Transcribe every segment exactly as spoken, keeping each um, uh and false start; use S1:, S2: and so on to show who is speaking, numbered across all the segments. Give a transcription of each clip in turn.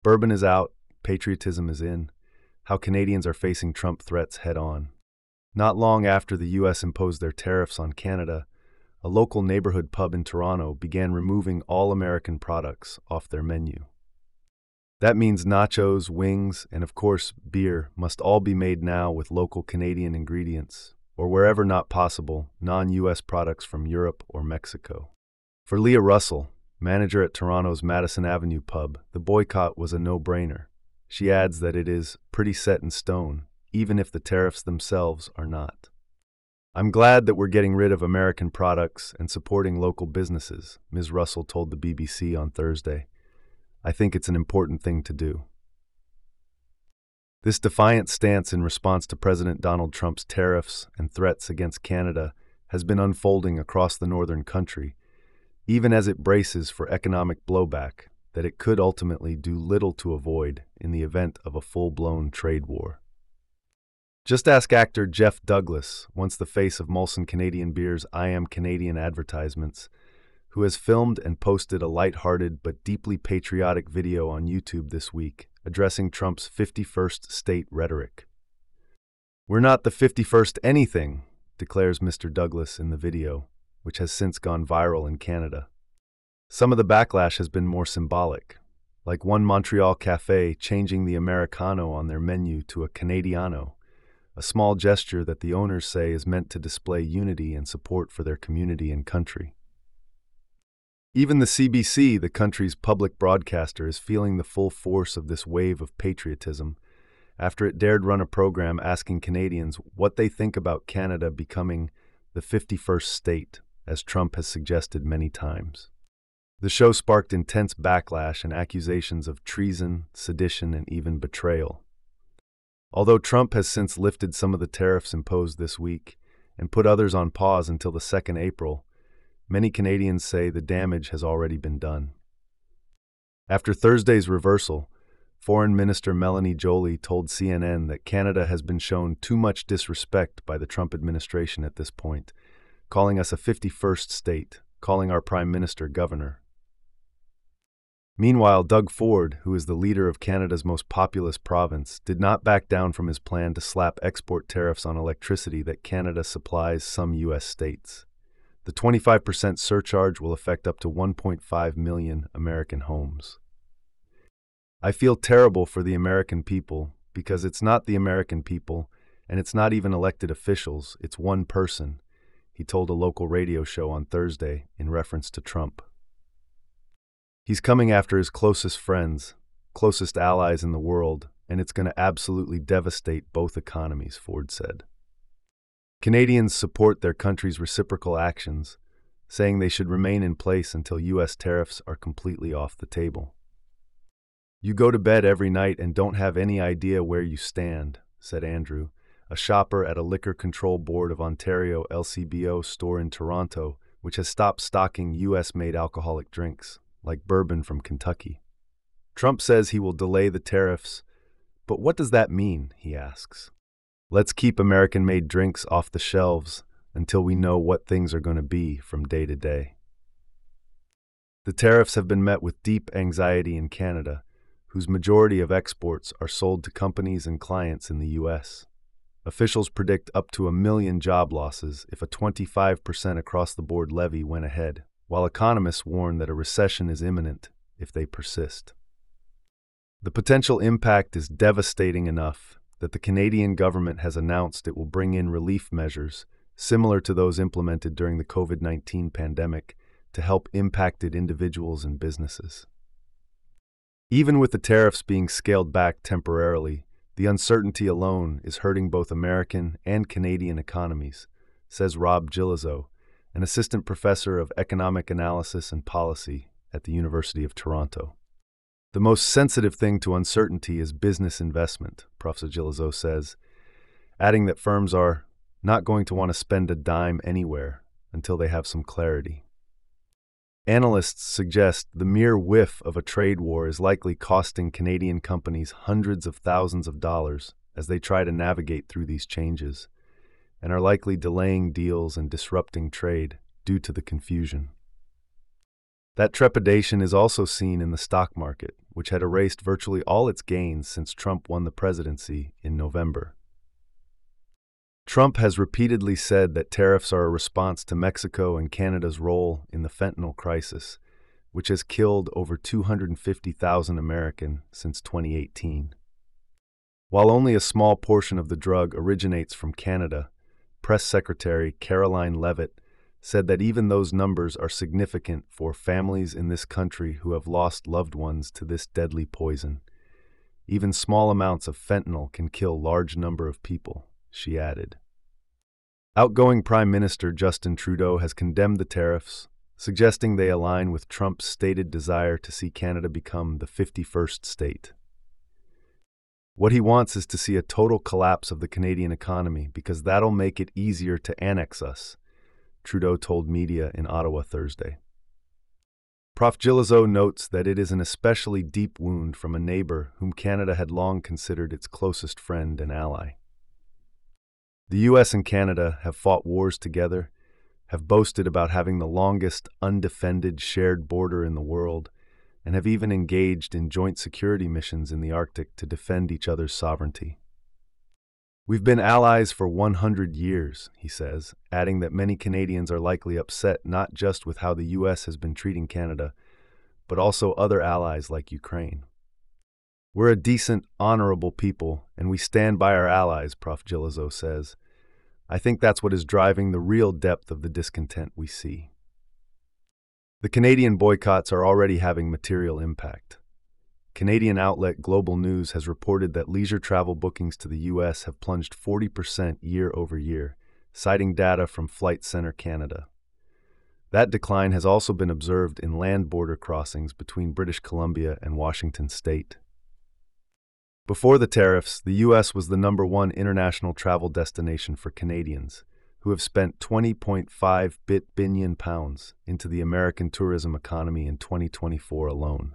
S1: Bourbon is out, patriotism is in. How Canadians are facing Trump threats head-on. Not long after the U S imposed their tariffs on Canada, a local neighborhood pub in Toronto began removing all American products off their menu. That means nachos, wings, and of course, beer must all be made now with local Canadian ingredients, or wherever not possible, non-U S products from Europe or Mexico. For Leah Russell, manager at Toronto's Madison Avenue pub, the boycott was a no-brainer. She adds that it is pretty set in stone, even if the tariffs themselves are not. "I'm glad that we're getting rid of American products and supporting local businesses," Miz Russell told the B B C on Thursday. "I think it's an important thing to do." This defiant stance in response to President Donald Trump's tariffs and threats against Canada has been unfolding across the northern country, even as it braces for economic blowback that it could ultimately do little to avoid in the event of a full-blown trade war. Just ask actor Jeff Douglas, once the face of Molson Canadian Beer's I Am Canadian advertisements, who has filmed and posted a light-hearted but deeply patriotic video on YouTube this week addressing Trump's fifty-first state rhetoric. "We're not the fifty-first anything," declares Mister Douglas in the video, which has since gone viral in Canada. Some of the backlash has been more symbolic, like one Montreal cafe changing the Americano on their menu to a Canadiano, a small gesture that the owners say is meant to display unity and support for their community and country. Even the C B C, the country's public broadcaster, is feeling the full force of this wave of patriotism after it dared run a program asking Canadians what they think about Canada becoming the fifty-first state, as Trump has suggested many times. The show sparked intense backlash and accusations of treason, sedition, and even betrayal. Although Trump has since lifted some of the tariffs imposed this week and put others on pause until the second of April, many Canadians say the damage has already been done. After Thursday's reversal, Foreign Minister Melanie Joly told C N N that Canada has been shown too much disrespect by the Trump administration at this point, calling us a fifty-first state, calling our Prime Minister governor. Meanwhile, Doug Ford, who is the leader of Canada's most populous province, did not back down from his plan to slap export tariffs on electricity that Canada supplies some U S states. The twenty-five percent surcharge will affect up to one point five million American homes. "I feel terrible for the American people because it's not the American people and it's not even elected officials, it's one person," he told a local radio show on Thursday in reference to Trump. "He's coming after his closest friends, closest allies in the world, and it's going to absolutely devastate both economies," Ford said. Canadians support their country's reciprocal actions, saying they should remain in place until U S tariffs are completely off the table. "You go to bed every night and don't have any idea where you stand," said Andrew, a shopper at a Liquor Control Board of Ontario L C B O store in Toronto, which has stopped stocking U S-made alcoholic drinks, like bourbon from Kentucky. Trump says he will delay the tariffs, but what does that mean, he asks. "Let's keep American-made drinks off the shelves until we know what things are going to be from day to day." The tariffs have been met with deep anxiety in Canada, whose majority of exports are sold to companies and clients in the U S. Officials predict up to a million job losses if a twenty-five percent across-the-board levy went ahead, while economists warn that a recession is imminent if they persist. The potential impact is devastating enough that the Canadian government has announced it will bring in relief measures similar to those implemented during the COVID nineteen pandemic to help impacted individuals and businesses. Even with the tariffs being scaled back temporarily, the uncertainty alone is hurting both American and Canadian economies, says Rob Gillizo, an assistant professor of economic analysis and policy at the University of Toronto. "The most sensitive thing to uncertainty is business investment," Professor Gillizo says, adding that firms are not going to want to spend a dime anywhere until they have some clarity. Analysts suggest the mere whiff of a trade war is likely costing Canadian companies hundreds of thousands of dollars as they try to navigate through these changes, and are likely delaying deals and disrupting trade due to the confusion. That trepidation is also seen in the stock market, which had erased virtually all its gains since Trump won the presidency in November. Trump has repeatedly said that tariffs are a response to Mexico and Canada's role in the fentanyl crisis, which has killed over two hundred fifty thousand Americans since twenty eighteen. While only a small portion of the drug originates from Canada, Press Secretary Karoline Leavitt said that even those numbers are significant for families in this country who have lost loved ones to this deadly poison. Even small amounts of fentanyl can kill a large number of people, she added. Outgoing Prime Minister Justin Trudeau has condemned the tariffs, suggesting they align with Trump's stated desire to see Canada become the fifty-first state. What he wants is to see a total collapse of the Canadian economy because that'll make it easier to annex us, Trudeau told media in Ottawa Thursday. Professor Gillizeau notes that it is an especially deep wound from a neighbor whom Canada had long considered its closest friend and ally. The U S and Canada have fought wars together, have boasted about having the longest undefended shared border in the world, and have even engaged in joint security missions in the Arctic to defend each other's sovereignty. We've been allies for one hundred years, he says, adding that many Canadians are likely upset not just with how the U S has been treating Canada, but also other allies like Ukraine. We're a decent, honorable people, and we stand by our allies, Professor Gillizeau says. I think that's what is driving the real depth of the discontent we see. The Canadian boycotts are already having material impact. Canadian outlet Global News has reported that leisure travel bookings to the U S have plunged forty percent year over year, citing data from Flight Centre Canada. That decline has also been observed in land border crossings between British Columbia and Washington state. Before the tariffs, the U S was the number one international travel destination for Canadians, who have spent twenty point five billion pounds into the American tourism economy in twenty twenty-four alone.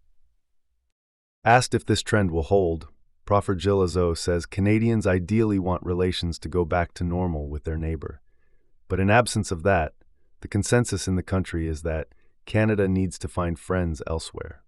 S1: Asked if this trend will hold, Professor Gillizeau says Canadians ideally want relations to go back to normal with their neighbor. But in absence of that, the consensus in the country is that Canada needs to find friends elsewhere.